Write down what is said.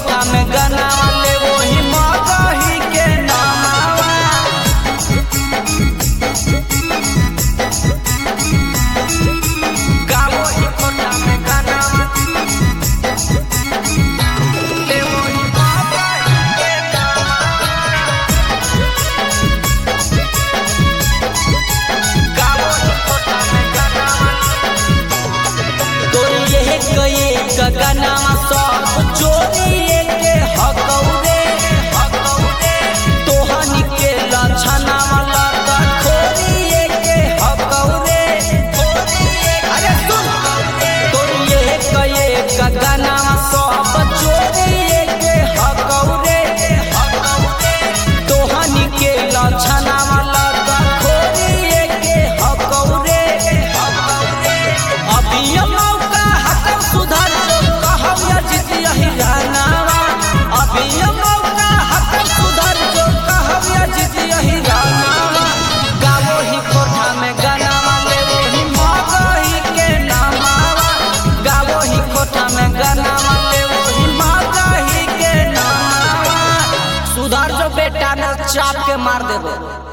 कोठा में गनावा ले वही मगही के नामावा। गावो ही कोठा में गनावा ले वही मगही के नामावा। गावो ही कोठा में गनावा तोरी ये कई गगनावा सब चोरी के हकौरे तोहनी के लछनावा लगा खोरी के हकौरे। अरे सुन तोरी ये कई गगनावा सब चोरी के हकौरे तोहनी के लछनावा लगा खोरी के हकौरे। अभी मौका हकम सुधार जो कहब या जीत यही रानावा। अभी मौका हकम सुधार जो कहब या जीत यही रानावा। गावो ही कोठा में गनावा ले वही मगही के नामावा। गावो ही कोठा में गनावा ले वही मगही के नामावा। सुधार जो बेटा ने चाप के मार देबो।